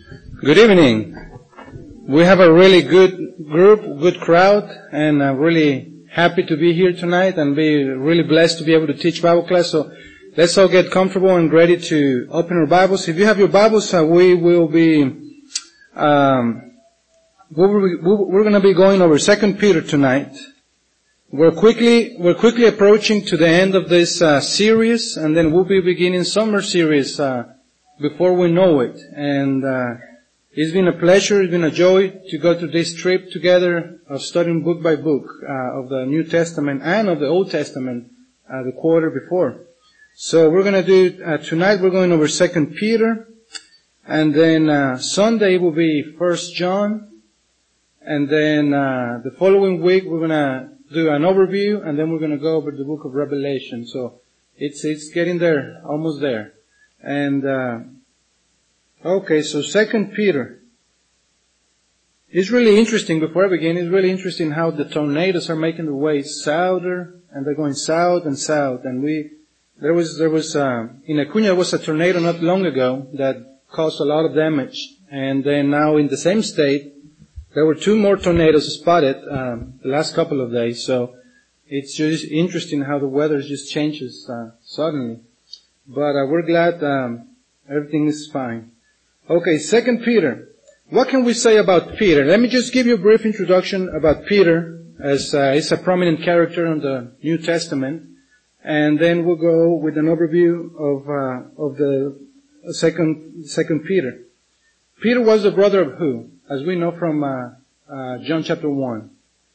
Good evening. We have a really good group, good crowd, and I'm really happy to be here tonight and be really blessed to be able to teach Bible class. So let's all get comfortable and ready to open our Bibles. If you have your Bibles, we're going to be going over 2 Peter tonight. We're quickly approaching to the end of this series, and then we'll be beginning summer series before we know it. And it's been a pleasure, it's been a joy to go through this trip together of studying book by book of the New Testament and of the Old Testament the quarter before. So we're going to do tonight. We're going over 2 Peter, and then Sunday will be 1 John, and then the following week we're going to do an overview, and then we're going to go over the book of Revelation. So it's getting there, almost there. And okay, so 2 Peter. It's really interesting. Before I begin, it's really interesting how the tornadoes are making their way souther, and they're going south and south. And there was in Acuña there was a tornado not long ago that caused a lot of damage. And then now in the same state, there were 2 more tornadoes spotted the last couple of days. So it's just interesting how the weather just changes suddenly. But we're glad everything is fine. Okay, 2 Peter. What can we say about Peter? Let me just give you a brief introduction about Peter, as he's a prominent character in the New Testament. And then we'll go with an overview of the second Peter. Peter was the brother of who? As we know from John chapter 1.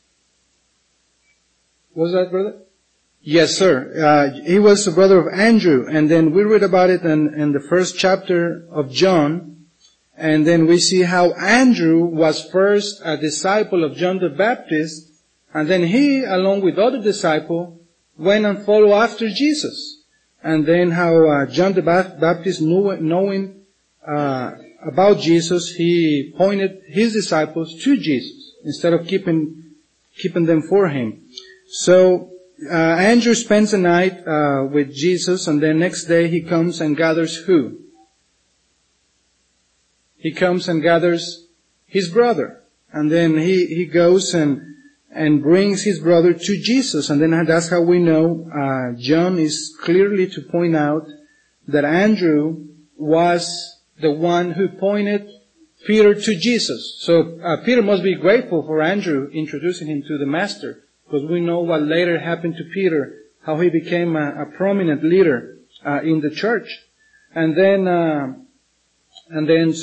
Was that, brother? Yes, sir. He was the brother of Andrew, and then we read about it in the first chapter of John, and then we see how Andrew was first a disciple of John the Baptist, and then he, along with other disciples, went and followed after Jesus. And then how John the Baptist, knowing about Jesus, he pointed his disciples to Jesus instead of keeping them for him. So Andrew spends the night with Jesus, and then next day he comes and gathers who? He comes and gathers his brother. And then he goes and brings his brother to Jesus. And then that's how we know John is clearly to point out that Andrew was the one who pointed Peter to Jesus. So Peter must be grateful for Andrew introducing him to the Master, because we know what later happened to Peter, how he became a prominent leader in the church. And then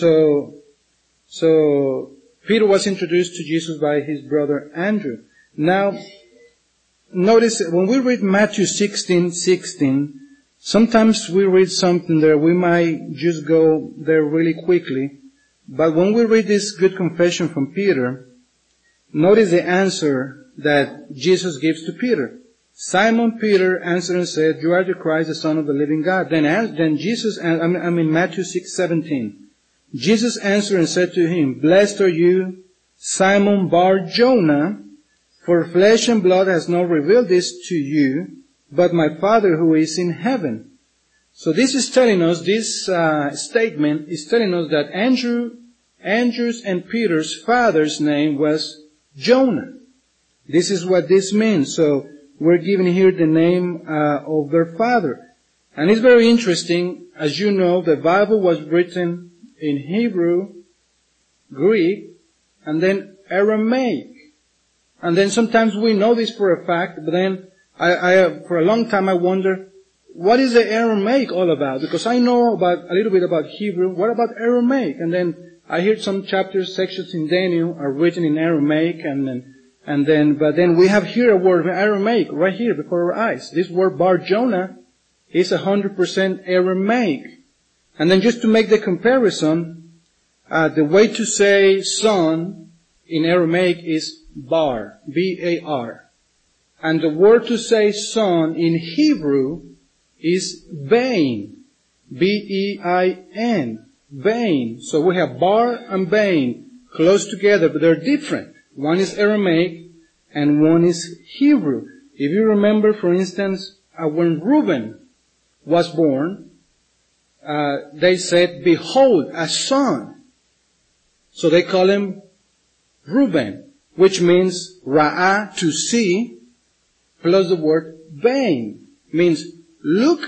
so Peter was introduced to Jesus by his brother Andrew. Now, notice when we read Matthew 16:16, sometimes we read something there, we might just go there really quickly. But when we read this good confession from Peter, notice the answer that Jesus gives to Peter. Simon Peter answered and said, "You are the Christ, the Son of the living God." Then Jesus, Matthew 6:17. Jesus answered and said to him, "Blessed are you, Simon Bar-Jonah, for flesh and blood has not revealed this to you, but my Father who is in heaven." So this is telling us, this statement is telling us that Andrew's and Peter's father's name was Jonah. This is what this means. So we're given here the name of their father. And it's very interesting. As you know, the Bible was written in Hebrew, Greek, and then Aramaic. And then sometimes we know this for a fact, but then for a long time I wonder, what is the Aramaic all about? Because I know a little bit about Hebrew. What about Aramaic? And then I hear some chapters, sections in Daniel are written in Aramaic, but then we have here a word Aramaic right here before our eyes. This word Bar-Jonah is 100% Aramaic. And then just to make the comparison, the way to say son in Aramaic is bar, B-A-R. And the word to say son in Hebrew is bain, B-E-I-N, bain. So we have bar and bain close together, but they're different. One is Aramaic and one is Hebrew. If you remember, for instance, when Reuben was born, they said, "Behold, a son." So they call him Reuben, which means Ra'ah, to see, plus the word vain, means look,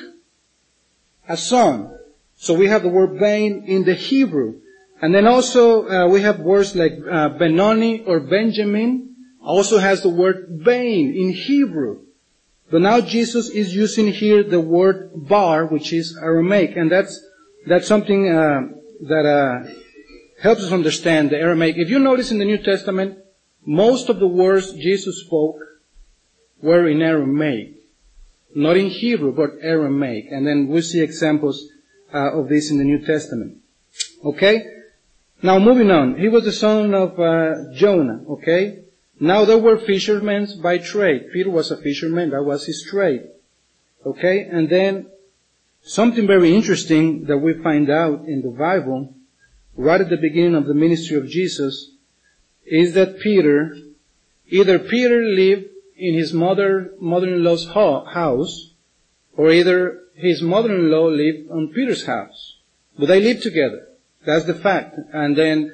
a son. So we have the word vain in the Hebrew. And then also we have words like Benoni or Benjamin, also has the word vain in Hebrew. But now Jesus is using here the word bar, which is Aramaic, and that's something that helps us understand the Aramaic. If you notice in the New Testament, most of the words Jesus spoke were in Aramaic. Not in Hebrew, but Aramaic. And then we see examples of this in the New Testament. Okay? Now moving on. He was the son of Jonah. Okay? Now there were fishermen by trade. Peter was a fisherman. That was his trade. Okay? And then something very interesting that we find out in the Bible, right at the beginning of the ministry of Jesus, is that either Peter lived in his mother-in-law's house, or either his mother-in-law lived on Peter's house. But they lived together. That's the fact. And then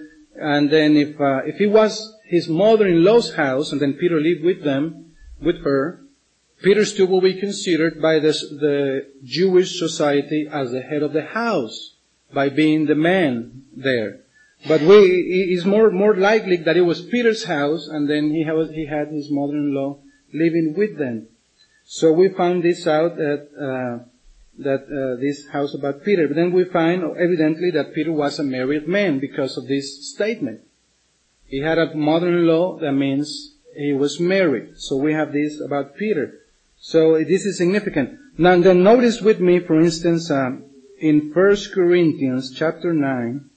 if it was his mother-in-law's house, and then Peter lived with her, Peter still will be considered by the Jewish society as the head of the house, by being the man there. But it's more likely that it was Peter's house, and then he had his mother-in-law living with them. So we found this out that this house about Peter. But then we find evidently that Peter was a married man because of this statement. He had a mother-in-law, that means he was married. So we have this about Peter. So this is significant. Now then notice with me, for instance, in 1 Corinthians chapter 9,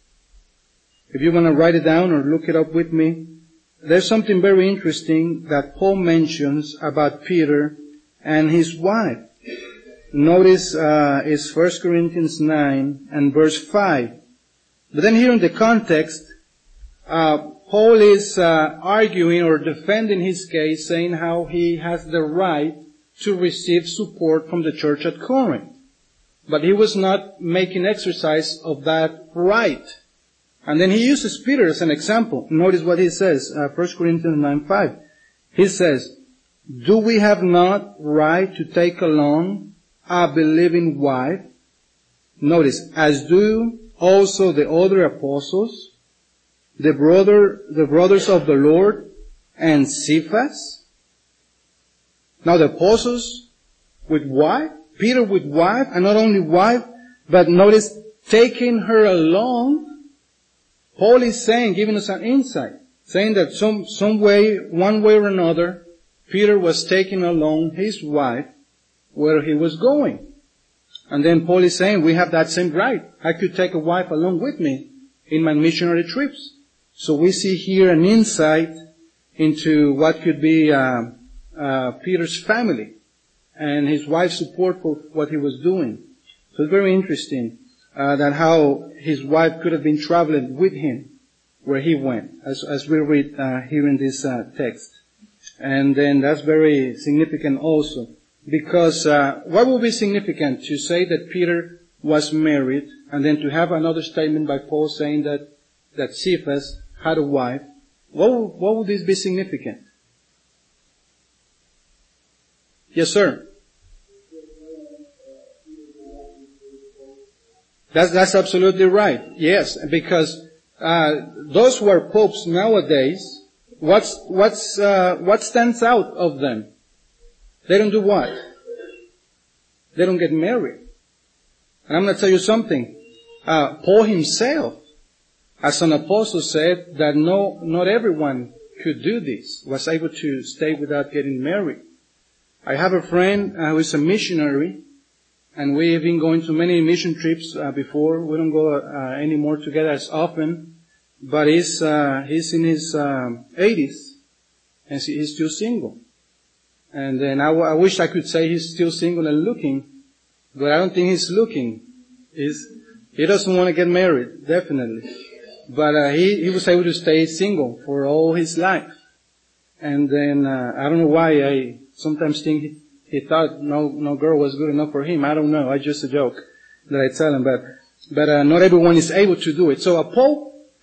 if you want to write it down or look it up with me, there's something very interesting that Paul mentions about Peter and his wife. Notice it's 1 Corinthians 9 and verse 5. But then here in the context, Paul is arguing or defending his case, saying how he has the right to receive support from the church at Corinth. But he was not making exercise of that right. And then he uses Peter as an example. Notice what he says, 1 Corinthians 9:5. He says, "Do we have not right to take along a believing wife?" Notice, "as do also the other apostles, the brothers of the Lord, and Cephas." Now the apostles with wife, Peter with wife, and not only wife, but notice, taking her along. Paul is saying, giving us an insight, saying that some way, one way or another, Peter was taking along his wife where he was going. And then Paul is saying, we have that same right. I could take a wife along with me in my missionary trips. So we see here an insight into what could be Peter's family and his wife's support for what he was doing. So it's very interesting that how his wife could have been traveling with him where he went, as we read here in this text. And then that's very significant also, because what would be significant to say that Peter was married, and then to have another statement by Paul saying that Cephas had a wife? What would this be significant? Yes, sir. That's absolutely right. Yes, because those who are popes nowadays, what stands out of them? They don't do what? They don't get married. And I'm going to tell you something. Paul himself, as an apostle, said that not everyone could do this, was able to stay without getting married. I have a friend who is a missionary, and we have been going to many mission trips before. We don't go anymore together as often, but he's in his 80s, and he's still single. And then I wish I could say he's still single and looking, but I don't think he's looking. He doesn't want to get married, definitely. But he was able to stay single for all his life. And then I don't know why I sometimes think he thought no girl was good enough for him. I don't know. It's just a joke that I tell him. But not everyone is able to do it. So a pope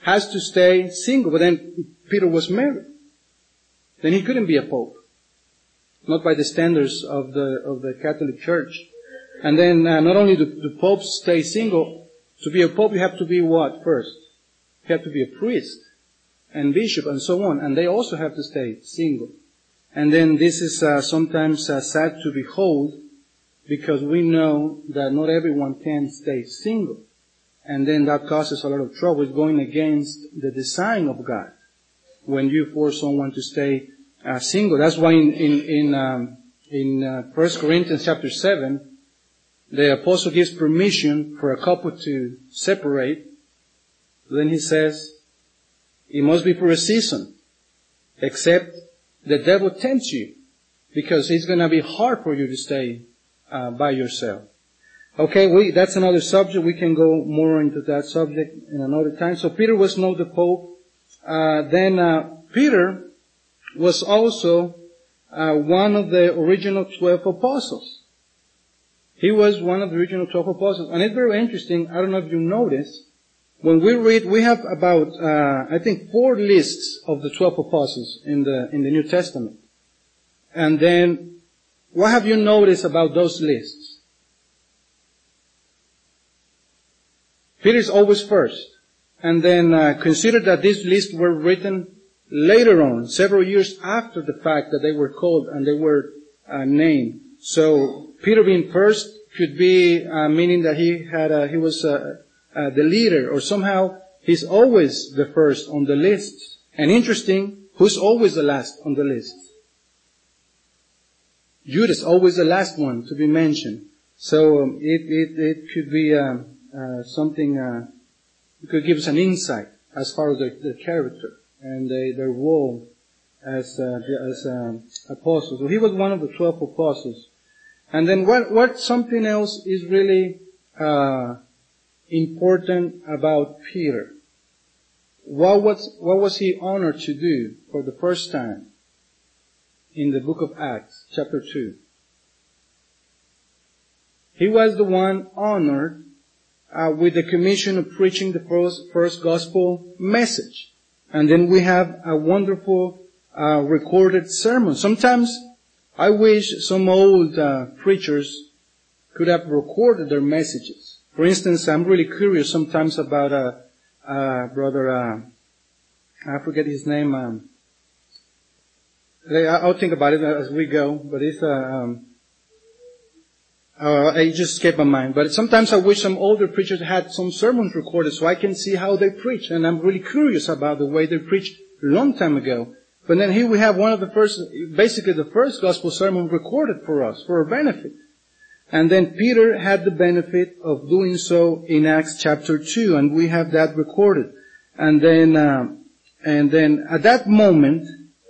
has to stay single. But then Peter was married. Then he couldn't be a pope. Not by the standards of the Catholic Church. And then not only do popes stay single, to be a pope you have to be what first? You have to be a priest and bishop and so on. And they also have to stay single. And then this is sometimes sad to behold, because we know that not everyone can stay single. And then that causes a lot of trouble. It's going against the design of God when you force someone to stay single. That's why in 1 Corinthians chapter 7, the apostle gives permission for a couple to separate. Then he says, it must be for a season, except the devil tempts you, because it's going to be hard for you to stay by yourself. Okay, that's another subject. We can go more into that subject in another time. So Peter was not the pope. Then Peter was also one of the original 12 apostles. He was one of the original 12 apostles. And it's very interesting. I don't know if you noticed. When we read, we have about, I think 4 lists of the 12 apostles in the New Testament. And then, what have you noticed about those lists? Peter is always first. And then, consider that these lists were written later on, several years after the fact that they were called and they were named. So, Peter being first could be meaning that he was the leader, or somehow he's always the first on the list. And interesting, who's always the last on the list? Judas, always the last one to be mentioned. So it could be something. It could give us an insight as far as their character and their role as apostles. So he was one of the 12 apostles. And then what something else is really important about Peter? What was he honored to do for the first time in the book of Acts, chapter 2? He was the one honored with the commission of preaching the first gospel message. And then we have a wonderful recorded sermon. Sometimes I wish some old preachers could have recorded their messages. For instance, I'm really curious sometimes about brother, I forget his name. I'll think about it as we go, but it's it just escaped my mind. But sometimes I wish some older preachers had some sermons recorded so I can see how they preach. And I'm really curious about the way they preached a long time ago. But then here we have one of the first, basically the first gospel sermon recorded for us, for our benefit. And then Peter had the benefit of doing so in Acts chapter 2, and we have that recorded. And then at that moment,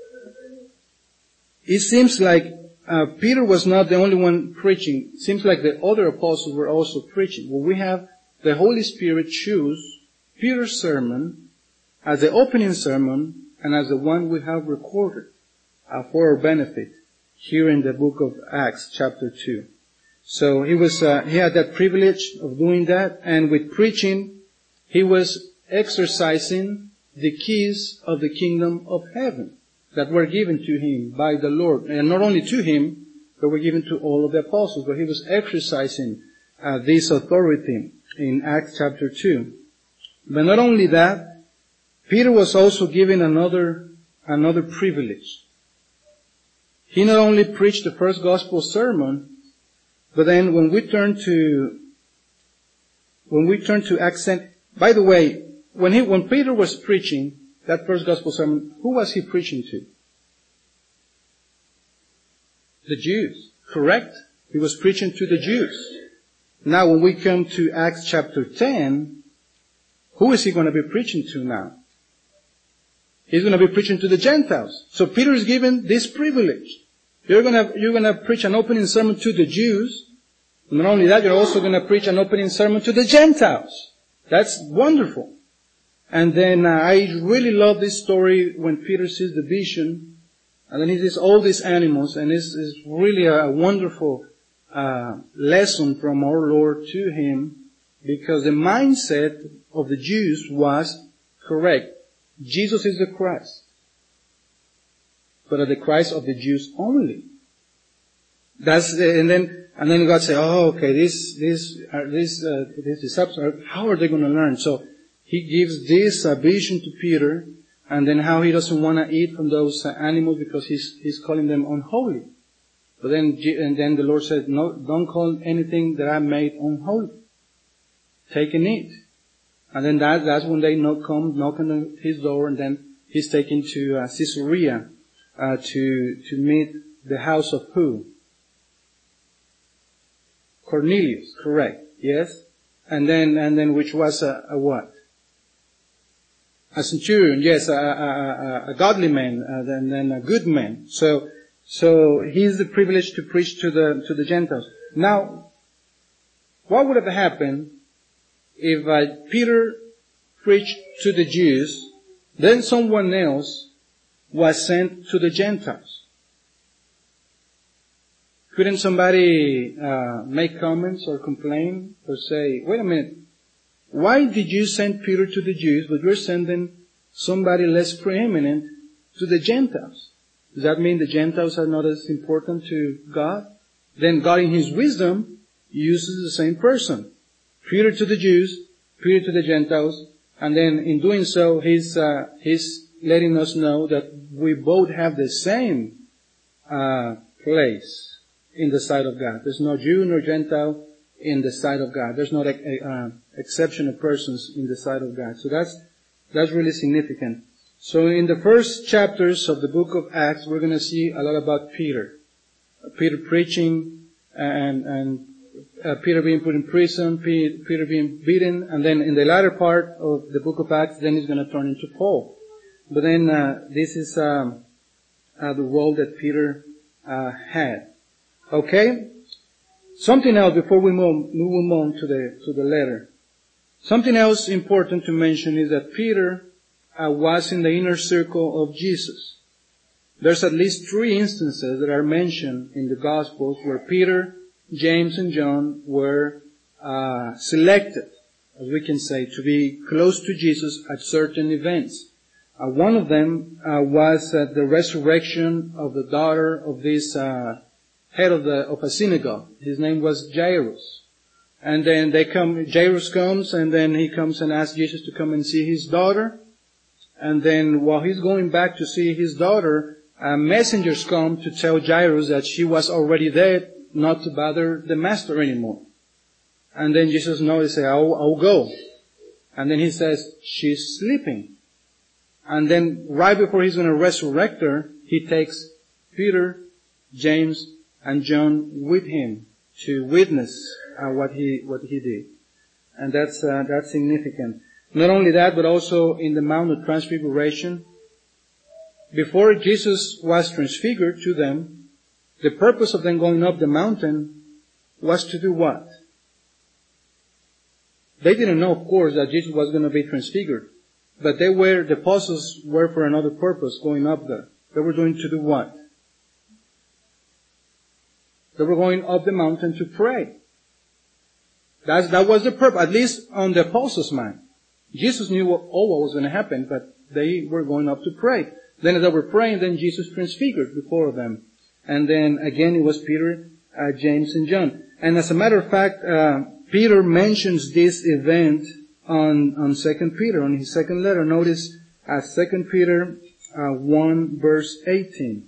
it seems like Peter was not the only one preaching. It seems like the other apostles were also preaching. Well, we have the Holy Spirit choose Peter's sermon as the opening sermon and as the one we have recorded for our benefit here in the book of Acts chapter 2. So he had that privilege of doing that, and with preaching, he was exercising the keys of the kingdom of heaven that were given to him by the Lord. And not only to him, but were given to all of the apostles. But he was exercising this authority in Acts chapter 2. But not only that, Peter was also given another privilege. He not only preached the first gospel sermon, but then when we turn to Acts 10, by the way, when Peter was preaching that first gospel sermon, who was he preaching to? The Jews, correct? He was preaching to the Jews. Now when we come to Acts chapter 10, who is he going to be preaching to now? He's going to be preaching to the Gentiles. So Peter is given this privilege. You're going to preach an opening sermon to the Jews. Not only that, you're also going to preach an opening sermon to the Gentiles. That's wonderful. And then I really love this story when Peter sees the vision, and then he sees all these animals, and it's really a wonderful lesson from our Lord to him, because the mindset of the Jews was correct. Jesus is the Christ. But the Christ of the Jews only. And then God said, oh, okay, these disciples, how are they going to learn? So He gives this vision to Peter, and then how he doesn't want to eat from those animals because he's calling them unholy. But then the Lord said, no, don't call anything that I made unholy. Take and eat. And then that's when they knock on his door, and then he's taken to Caesarea to meet the house of who? Cornelius, correct? Yes. And then which was a what? A centurion, yes, a godly man, and then a good man. So he's the privilege to preach to the Gentiles. Now, what would have happened if Peter preached to the Jews, then someone else was sent to the Gentiles? Couldn't somebody make comments or complain or say, wait a minute, why did you send Peter to the Jews, but you're sending somebody less preeminent to the Gentiles? Does that mean the Gentiles are not as important to God? Then God in His wisdom uses the same person. Peter to the Jews, Peter to the Gentiles, and then in doing so, He's letting us know that we both have the same place in the sight of God. There's no Jew nor Gentile in the sight of God. There's no exception of persons in the sight of God. So that's really significant. So in the first chapters of the book of Acts, we're going to see a lot about Peter. Peter preaching and Peter being put in prison, Peter being beaten, and then in the latter part of the book of Acts, then he's going to turn into Paul. But then this is the role that Peter had. Okay? Something else before we move on to the letter. Something else important to mention is that Peter was in the inner circle of Jesus. There's at least 3 instances that are mentioned in the Gospels where Peter, James, and John were selected, as we can say, to be close to Jesus at certain events. One of them was the resurrection of the daughter of this head of a synagogue. His name was Jairus. And then Jairus comes, and then he comes and asks Jesus to come and see his daughter. And then while he's going back to see his daughter, messengers come to tell Jairus that she was already dead, not to bother the master anymore. And then Jesus knows, he says, I'll go. And then he says, she's sleeping. And then right before he's going to resurrect her, he takes Peter, James, and John with him to witness what he did. And that's significant. Not only that, but also in the Mount of Transfiguration, before Jesus was transfigured to them, the purpose of them going up the mountain was to do what? They didn't know, of course, that Jesus was going to be transfigured. But the apostles were for another purpose going up there. They were going to do what? They were going up the mountain to pray. That was the purpose, at least on the apostles' mind. Jesus knew what was going to happen, but they were going up to pray. Then as they were praying, then Jesus transfigured before them. And then again it was Peter, James, and John. And as a matter of fact, Peter mentions this event on 2 Peter, on his second letter. Notice 2 Peter 1 verse 18.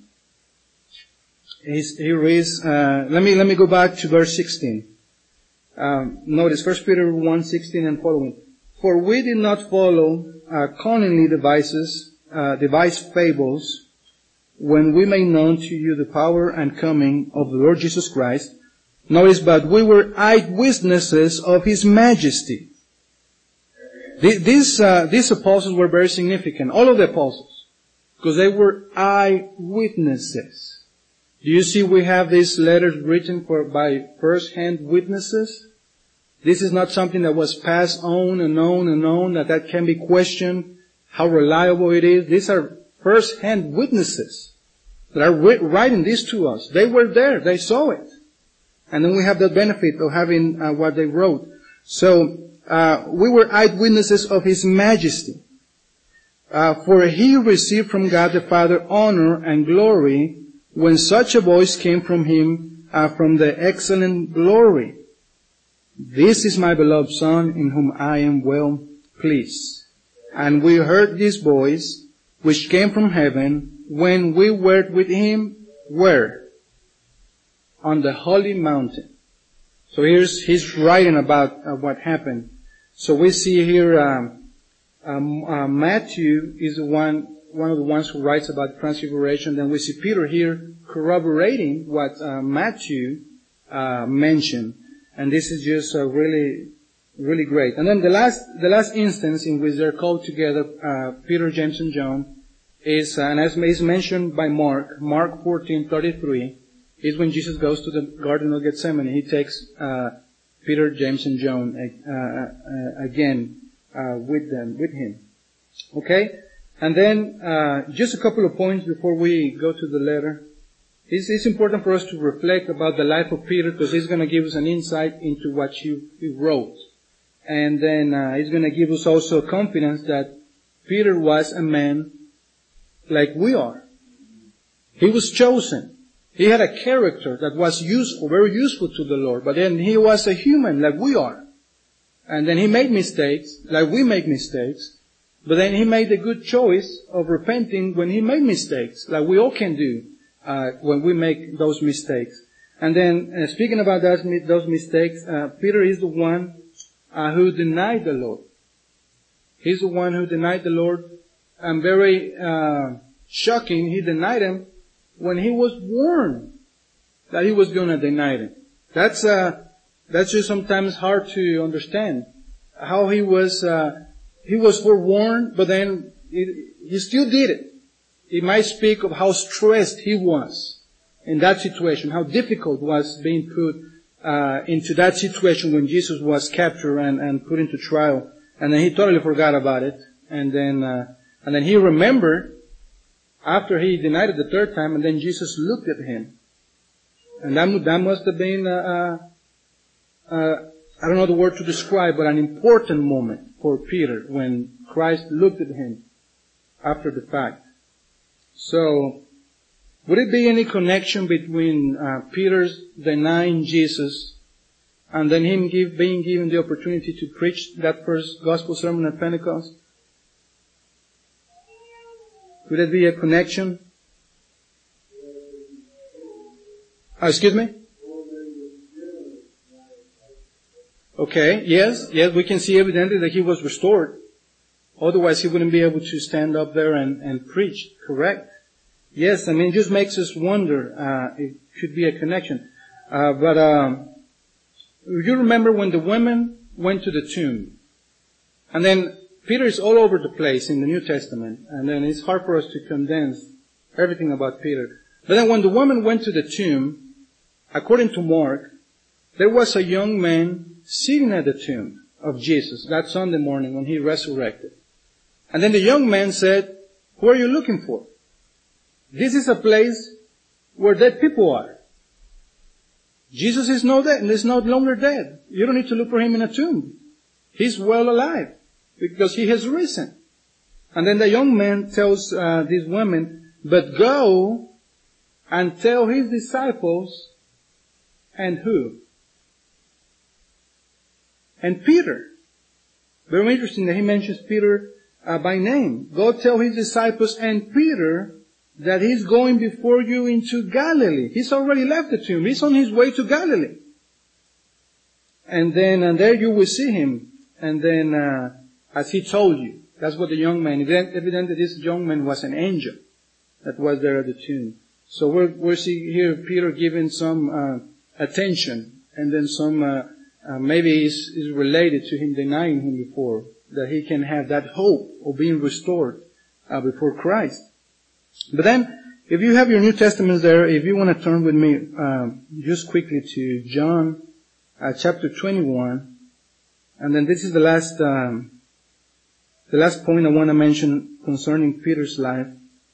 He reads, let me go back to verse 16. Notice 1 Peter 1:16 and following. For we did not follow cunningly devised fables, when we made known to you the power and coming of the Lord Jesus Christ. Notice, but we were eyewitnesses of His majesty. These apostles were very significant, all of the apostles, because they were eyewitnesses. Do you see we have these letters written by first-hand witnesses? This is not something that was passed on and on and on, that can be questioned, how reliable it is. These are first-hand witnesses that are writing this to us. They were there. They saw it. And then we have the benefit of having what they wrote. So, we were eyewitnesses of His majesty. For he received from God the Father honor and glory when such a voice came from him from the excellent glory. This is my beloved Son in whom I am well pleased. And we heard this voice which came from heaven when we were with him, where? On the holy mountain. So he's writing about what happened. So we see here Matthew is one of the ones who writes about transfiguration. Then we see Peter here corroborating what Matthew mentioned, and this is just really, really great. And then the last instance in which they're called together, Peter, James, and John, is and as is mentioned by Mark 14:33, is when Jesus goes to the Garden of Gethsemane. He takes Peter, James, and John again with him. Okay? And then just a couple of points before we go to the letter. It's important for us to reflect about the life of Peter because he's going to give us an insight into what he wrote. And then he's going to give us also confidence that Peter was a man like we are. He was chosen. He had a character that was useful, very useful to the Lord. But then he was a human like we are. And then he made mistakes, like we make mistakes. But then he made a good choice of repenting when he made mistakes, like we all can do when we make those mistakes. And then speaking about those mistakes, Peter is the one who denied the Lord. He's the one who denied the Lord. And very shocking, he denied him when he was warned that he was going to deny him. That's just sometimes hard to understand. How he was forewarned, but then he still did it. It might speak of how stressed he was in that situation, how difficult was being put into that situation when Jesus was captured and put into trial. And then he totally forgot about it. And then he remembered after he denied it the third time, and then Jesus looked at him. And that must have been, I don't know the word to describe, but an important moment for Peter when Christ looked at him after the fact. So, would it be any connection between Peter's denying Jesus and then him being given the opportunity to preach that first gospel sermon at Pentecost? Could it be a connection? Excuse me? Okay, yes, we can see evidently that he was restored. Otherwise he wouldn't be able to stand up there and preach, correct? Yes, it just makes us wonder, it could be a connection. But you remember when the women went to the tomb, and then Peter is all over the place in the New Testament, and then it's hard for us to condense everything about Peter. But then when the woman went to the tomb, according to Mark, there was a young man sitting at the tomb of Jesus that Sunday morning when he resurrected. And then the young man said, "Who are you looking for? This is a place where dead people are. Jesus is no longer dead. You don't need to look for him in a tomb. He's well alive because he has risen." And then the young man tells these women, "But go and tell his disciples," and who? And Peter. Very interesting that he mentions Peter by name. "Go tell his disciples and Peter that he's going before you into Galilee." He's already left the tomb. He's on his way to Galilee. And there you will see him. And then, as he told you, that's what the young man, evidently this young man was an angel that was there at the tomb. So we're seeing here Peter giving some attention, and then some maybe is related to him denying him before, that he can have that hope of being restored before Christ. But then, if you have your New Testaments there, if you want to turn with me just quickly to John chapter 21, and then this is the last point I want to mention concerning Peter's life.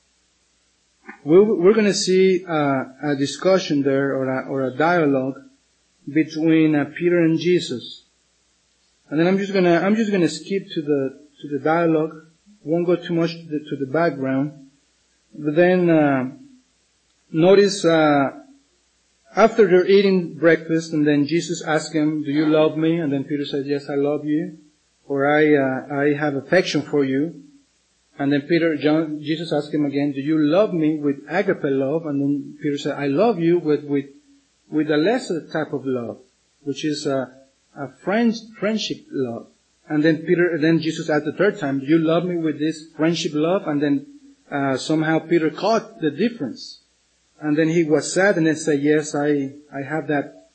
We're going to see a discussion there, or a dialogue between Peter and Jesus. And then I'm just gonna skip to the dialogue won't go too much to the background. But then, notice, after they're eating breakfast, and then Jesus asked him, do you love me? And then Peter said, yes, I love you. Or I have affection for you. And then Jesus asked him again, do you love me with agape love? And then Peter said, I love you with a lesser type of love, which is a friendship love. And then Jesus asked the third time, do you love me with this friendship love? And then somehow Peter caught the difference. And then he was sad and then said, yes, I have that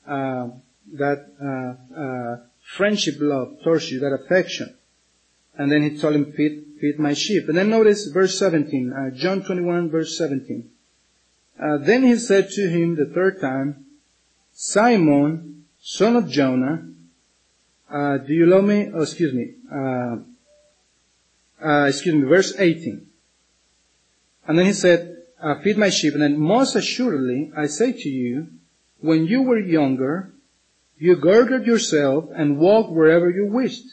friendship love towards you, that affection. And then he told him, feed my sheep. And then notice verse 17, John 21 verse 17. Then he said to him the third time, Simon, son of Jonah, do you love me? Oh, excuse me, verse 18. And then he said, feed my sheep. And then most assuredly, I say to you, when you were younger, you girded yourself and walked wherever you wished.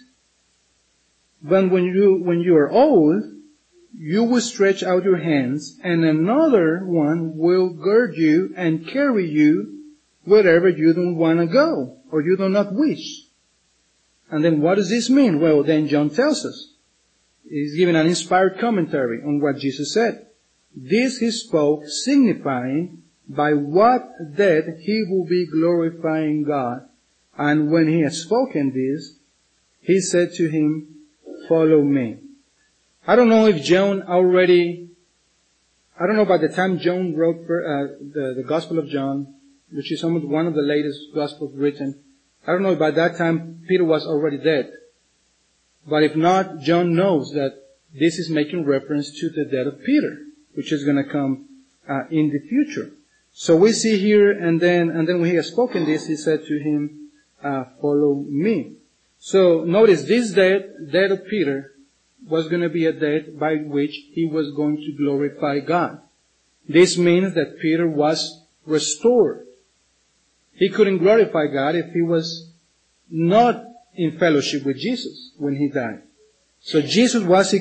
But when you are old, you will stretch out your hands, and another one will gird you and carry you wherever you don't want to go, or you do not wish. And then what does this mean? Well, then John tells us. He's giving an inspired commentary on what Jesus said. This he spoke, signifying by what death he will be glorifying God. And when he had spoken this, he said to him, follow me. I don't know if John already, I don't know by the time John wrote the Gospel of John, which is one of the latest Gospels written, I don't know if by that time Peter was already dead. But if not, John knows that this is making reference to the death of Peter, which is going to come in the future. So we see here, and then when he has spoken this, he said to him, follow me. So notice this death of Peter was going to be a death by which he was going to glorify God. This means that Peter was restored. He couldn't glorify God if he was not in fellowship with Jesus when he died. So Jesus was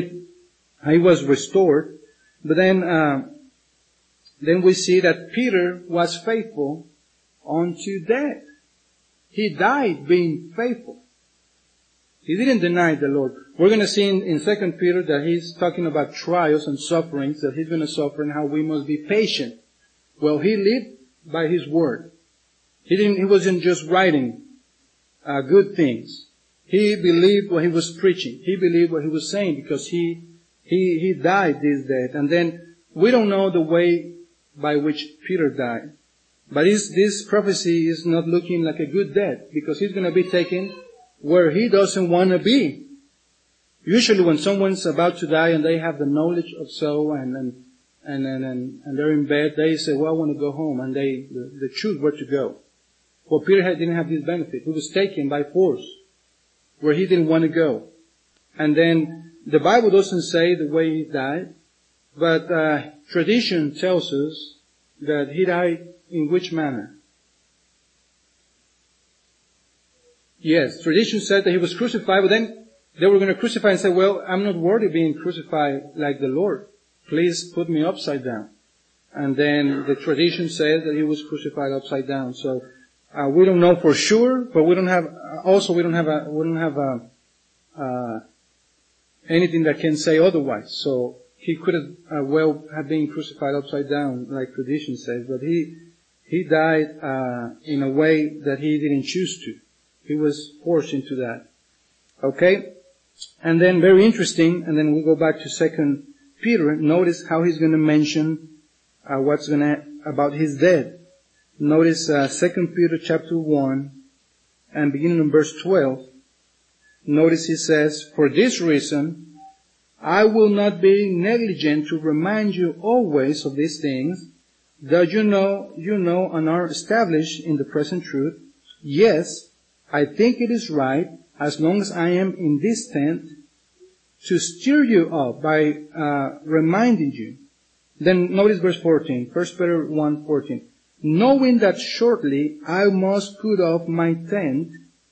he was restored. But then we see that Peter was faithful unto death. He died being faithful. He didn't deny the Lord. We're going to see in 2 Peter that he's talking about trials and sufferings that he's going to suffer and how we must be patient. Well, he lived by his word. He wasn't just writing good things. He believed what he was preaching. He believed what he was saying because he died this death. And then we don't know the way by which Peter died. But this prophecy is not looking like a good death because he's going to be taken where he doesn't want to be. Usually when someone's about to die and they have the knowledge of so and they're in bed, they say, well, I want to go home, and they choose where to go. Well, Peter didn't have this benefit. He was taken by force where he didn't want to go. And then the Bible doesn't say the way he died, but tradition tells us that he died in which manner? Yes, tradition said that he was crucified, but then they were going to crucify and say, well, I'm not worthy of being crucified like the Lord. Please put me upside down. And then the tradition says that he was crucified upside down. So we don't know for sure, but we don't have anything that can say otherwise. So he could have well have been crucified upside down, like tradition says, but he died in a way that he didn't choose to. He was forced into that. Okay? And then very interesting, and then we go back to 2 Peter. Notice how he's going to mention about his death. Notice 2 Peter chapter 1 and beginning in verse 12. Notice he says, for this reason, I will not be negligent to remind you always of these things, that you know and are established in the present truth. Yes, I think it is right, as long as I am in this tent, to stir you up by reminding you. Then notice verse 14, 1 Peter 1:14. Knowing that shortly I must put off my tent,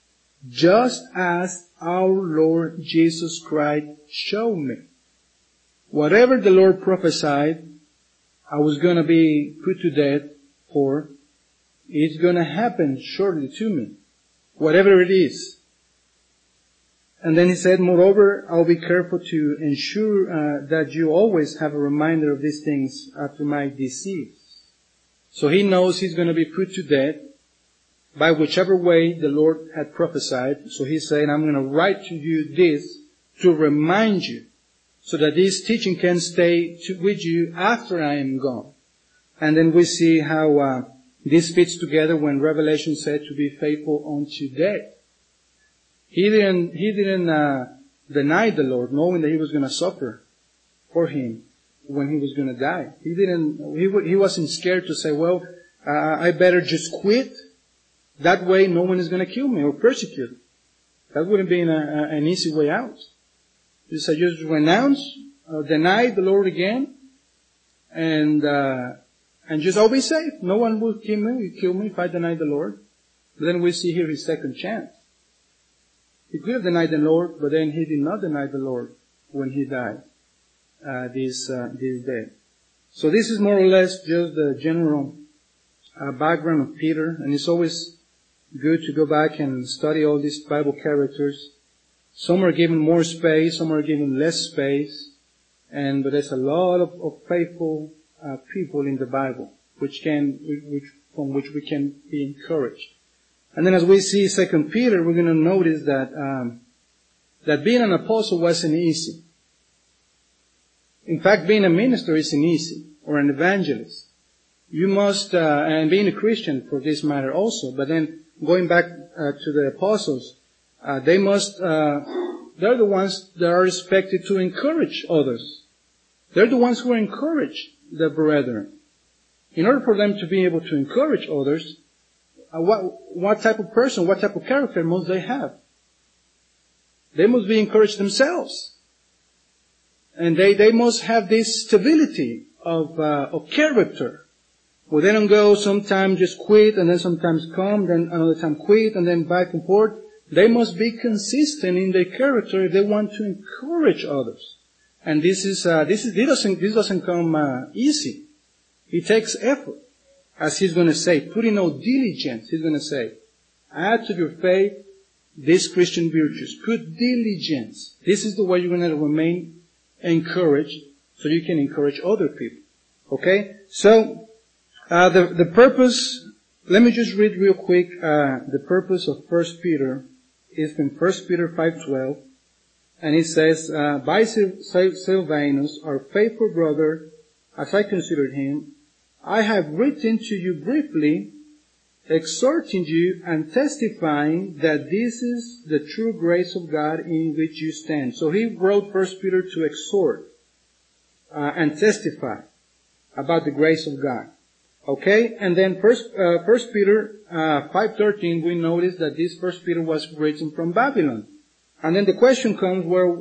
just as our Lord Jesus Christ showed me. Whatever the Lord prophesied I was going to be put to death for, it's going to happen shortly to me, whatever it is. And then he said, moreover, I'll be careful to ensure that you always have a reminder of these things after my decease. So he knows he's going to be put to death by whichever way the Lord had prophesied. So he's saying, I'm going to write to you this to remind you, so that this teaching can stay with you after I am gone. And then we see how this fits together when Revelation said to be faithful unto death. He didn't deny the Lord, knowing that he was going to suffer for him when he was going to die. He wasn't scared to say, well, I better just quit. That way no one is going to kill me or persecute me. That wouldn't be an easy way out. Just renounce, deny the Lord again, and just I'll be safe. No one will kill me if I deny the Lord. But then we see here his second chance. He could have denied the Lord, but then he did not deny the Lord when he died this day. So this is more or less just the general background of Peter, and it's always good to go back and study all these Bible characters. Some are given more space, some are given less space, but there's a lot of faithful people in the Bible, from which we can be encouraged. And then as we see 2 Peter, we're going to notice that being an apostle wasn't easy. In fact, being a minister isn't easy, or an evangelist. You must, and being a Christian for this matter also, but then going back to the apostles, they're the ones that are expected to encourage others. They're the ones who encourage the brethren. In order for them to be able to encourage others, what type of person, what type of character must they have? They must be encouraged themselves. And they must have this stability of character. Where they don't go sometimes just quit and then sometimes come, then another time quit and then back and forth. They must be consistent in their character if they want to encourage others. And this doesn't come easy. It takes effort. As he's going to say, put in all diligence, he's going to say, add to your faith these Christian virtues. Put diligence. This is the way you're going to remain encouraged so you can encourage other people. Okay? So, the purpose, let me just read real quick, the purpose of 1 Peter is from 1 Peter 5:12, and it says, by Silvanus, our faithful brother, as I considered him, I have written to you briefly, exhorting you and testifying that this is the true grace of God in which you stand. So he wrote 1 Peter to exhort and testify about the grace of God. Okay, and then First Peter 5:13, we notice that this First Peter was written from Babylon, and then the question comes: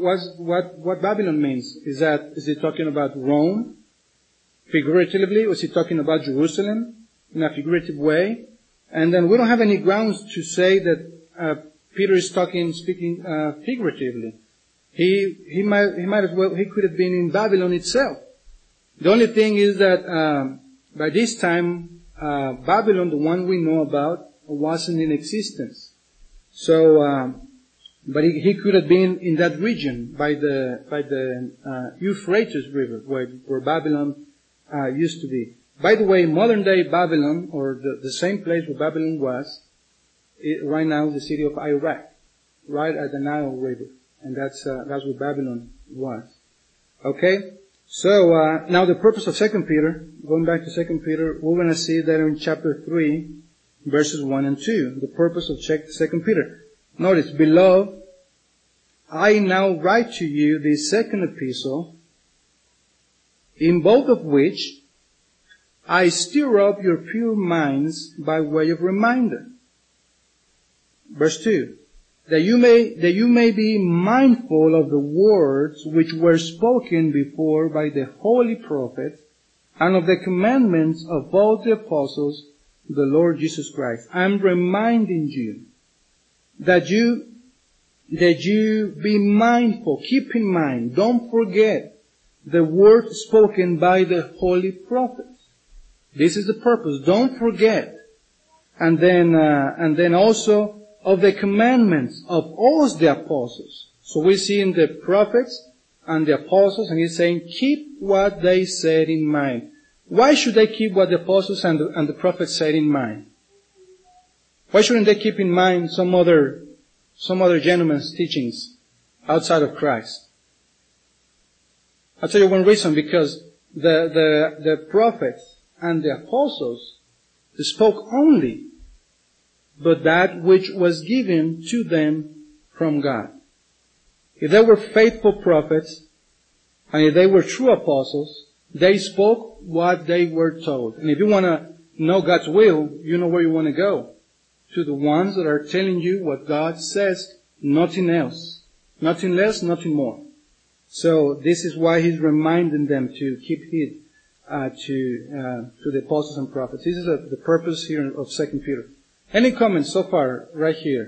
what Babylon means? Is it talking about Rome figuratively, or is it talking about Jerusalem in a figurative way? And then we don't have any grounds to say that Peter is speaking figuratively. He could have been in Babylon itself. The only thing is that by this time, Babylon, the one we know about, wasn't in existence. So, but he could have been in that region by the Euphrates River, where Babylon used to be. By the way, modern day Babylon, or the same place where Babylon was, right now is the city of Iraq, right at the Nile River, and that's where Babylon was. Okay. So, now the purpose of 2 Peter, going back to 2 Peter, we're going to see that in chapter 3, verses 1 and 2. The purpose of 2 Peter. Notice, beloved, I now write to you the second epistle, in both of which I stir up your pure minds by way of reminder. Verse 2. That you may be mindful of the words which were spoken before by the holy prophets, and of the commandments of both the apostles, the Lord Jesus Christ. I'm reminding you that you be mindful, keep in mind, don't forget the word spoken by the holy prophets. This is the purpose. Don't forget. And then also of the commandments of us the apostles. So we see in the prophets and the apostles, and he's saying, keep what they said in mind. Why should they keep what the apostles and the prophets said in mind? Why shouldn't they keep in mind some other gentleman's teachings outside of Christ? I'll tell you one reason, because the prophets and the apostles spoke only but that which was given to them from God. If they were faithful prophets, and if they were true apostles, they spoke what they were told. And if you want to know God's will, you know where you want to go. To the ones that are telling you what God says, nothing else. Nothing less, nothing more. So this is why he's reminding them to keep heed to the apostles and prophets. This is the purpose here of 2 Peter. Any comments so far, right here?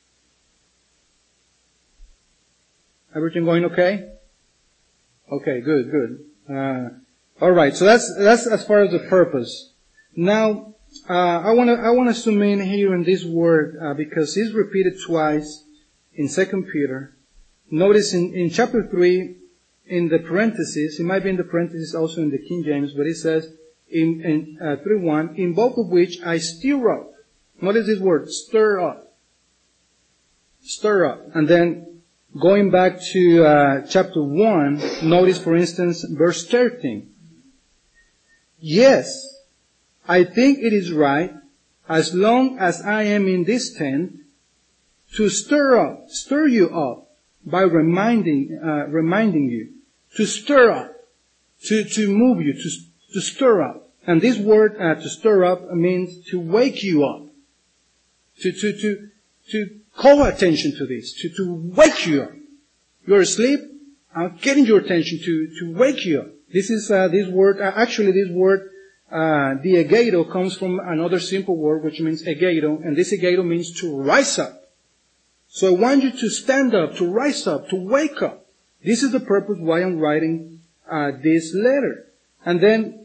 Everything going okay? Okay, good. Alright, so that's as far as the purpose. Now, I want to zoom in here in this word, because it's repeated twice in 2 Peter. Notice in chapter 3, in the parentheses, it might be in the parentheses also in the King James, but it says in 3:1, in both of which I stir up. Notice this word, stir up. Stir up. And then going back to chapter 1, notice for instance verse 13. Yes, I think it is right, as long as I am in this tent, to stir you up by reminding you, to stir up, to move you, to stir up. And this word to stir up means to wake you up, to call attention to this, to wake you up. You're asleep, I'm getting your attention to wake you up. This is this word. Actually, this word diegeto comes from another simple word which means egeto, and this egeto means to rise up. So I want you to stand up, to rise up, to wake up. This is the purpose why I'm writing this letter. And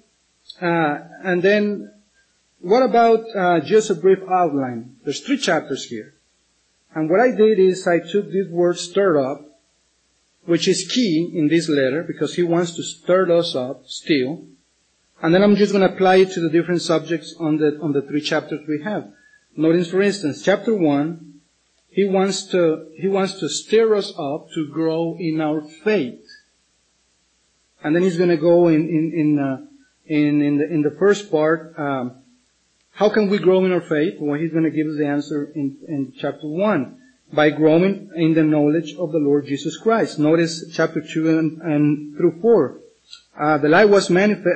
then what about just a brief outline? There's 3 chapters here. And what I did is I took this word stir up, which is key in this letter because he wants to stir us up still. And then I'm just going to apply it to the different subjects on the 3 chapters we have. Notice, for instance, chapter 1, he wants to stir us up to grow in our faith. And then he's going to go in the first part, how can we grow in our faith? Well, he's going to give us the answer in chapter 1. By growing in the knowledge of the Lord Jesus Christ. Notice chapter 2 and through 4. The light was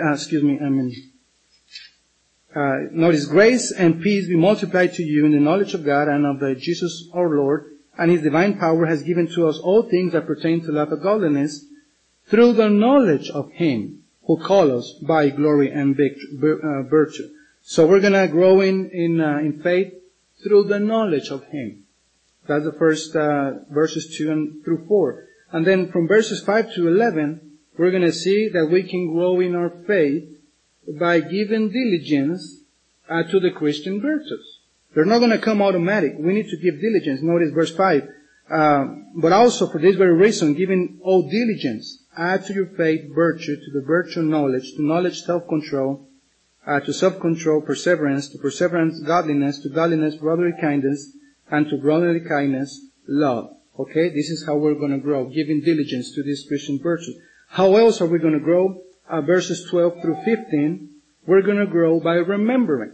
notice grace and peace be multiplied to you in the knowledge of God and of the Jesus our Lord, and His divine power has given to us all things that pertain to life and godliness through the knowledge of Him who called us by glory and virtue. So we're gonna grow in faith through the knowledge of Him. That's the first verses 2 and through 4. And then from verses 5 to 11, we're going to see that we can grow in our faith by giving diligence to the Christian virtues. They're not going to come automatic. We need to give diligence. Notice verse 5. But also for this very reason, giving all diligence, add to your faith virtue, to the virtue knowledge, to knowledge self-control, to self-control perseverance, to perseverance godliness, to godliness brotherly kindness, and to brotherly kindness, love. Okay, this is how we're going to grow, giving diligence to these Christian virtues. How else are we going to grow? Verses 12 through 15, we're going to grow by remembering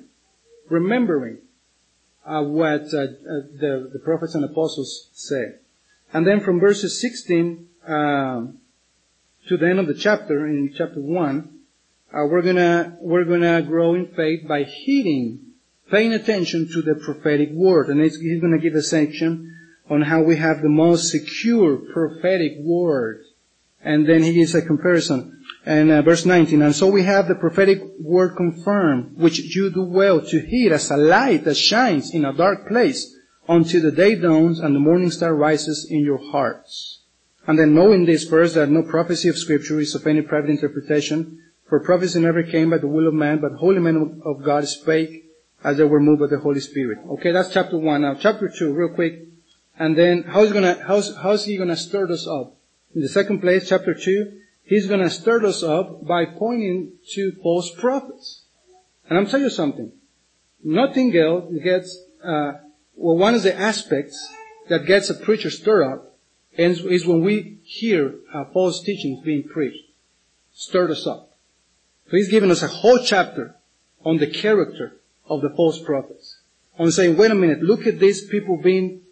what the prophets and apostles say. And then from verses 16 to the end of the chapter, in chapter 1, we're gonna grow in faith by paying attention to the prophetic word. And he's going to give a section on how we have the most secure prophetic word. And then he gives a comparison. And verse 19, and so we have the prophetic word confirmed, which you do well to heed as a light that shines in a dark place until the day dawns and the morning star rises in your hearts. And then knowing this first, that no prophecy of Scripture is of any private interpretation, for prophecy never came by the will of man, but holy men of God spake as they were moved by the Holy Spirit. Okay, that's chapter 1. Now chapter 2, real quick. And then how's he gonna stir us up? In the second place, chapter 2, he's gonna stir us up by pointing to false prophets. And I'm telling you something. Nothing else gets, one of the aspects that gets a preacher stirred up is when we hear false teachings being preached. Stirred us up. So he's given us a whole chapter on the character of the false prophets. On saying, wait a minute, look at these people being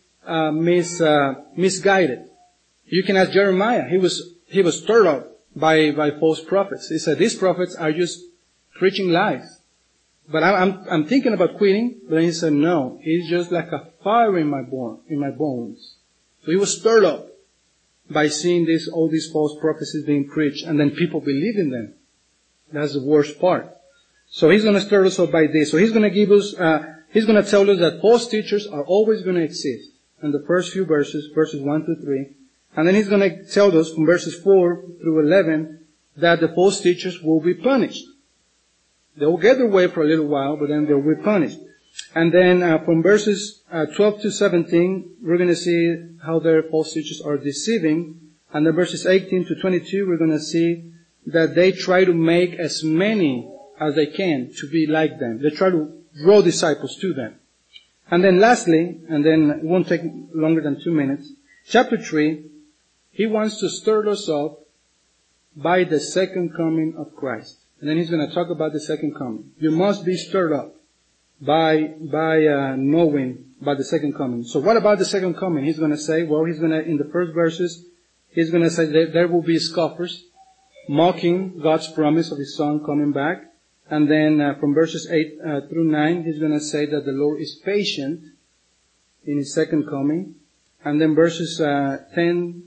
misguided. You can ask Jeremiah. He was stirred up by false prophets. He said, these prophets are just preaching lies. But I'm thinking about quitting. But then he said, no, it's just like a fire in my bones. So he was stirred up by seeing all these false prophecies being preached, and then people believe in them. That's the worst part. So he's going to stir us up by this. So he's going to give us, he's going to tell us that false teachers are always going to exist. In the first few verses 1 through 3. And then he's going to tell us from verses 4 through 11 that the false teachers will be punished. They will get their way for a little while, but then they will be punished. And then from verses 12 to 17, we're going to see how their false teachers are deceiving. And then verses 18 to 22, we're going to see that they try to make as many as they can to be like them. They try to draw disciples to them. And then lastly, and then it won't take longer than 2 minutes, chapter 3, he wants to stir us up by the second coming of Christ. And then he's going to talk about the second coming. You must be stirred up by knowing about the second coming. So what about the second coming? He's going to say, in the first verses, he's going to say that there will be scoffers mocking God's promise of His Son coming back. And then from verses 8 through 9, he's going to say that the Lord is patient in His second coming. And then verse 10,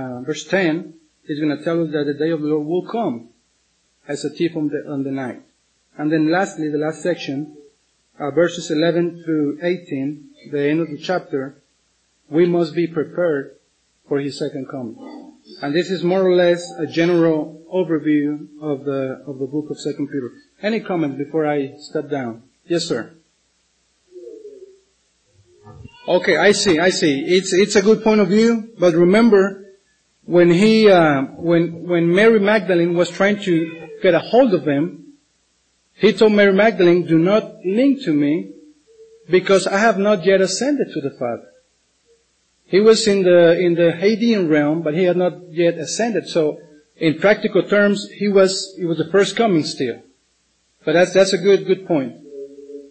he's going to tell us that the day of the Lord will come as a thief on the night. And then lastly, the last section, verses 11 through 18, the end of the chapter, we must be prepared for His second coming. And this is more or less a general overview of the book of 2 Peter. Any comment before I step down? Yes, sir. Okay, I see. It's a good point of view, but remember when Mary Magdalene was trying to get a hold of him, he told Mary Magdalene, do not link to me because I have not yet ascended to the Father. He was in the Hadean realm, but he had not yet ascended. So in practical terms, he was the first coming still. But that's a good point.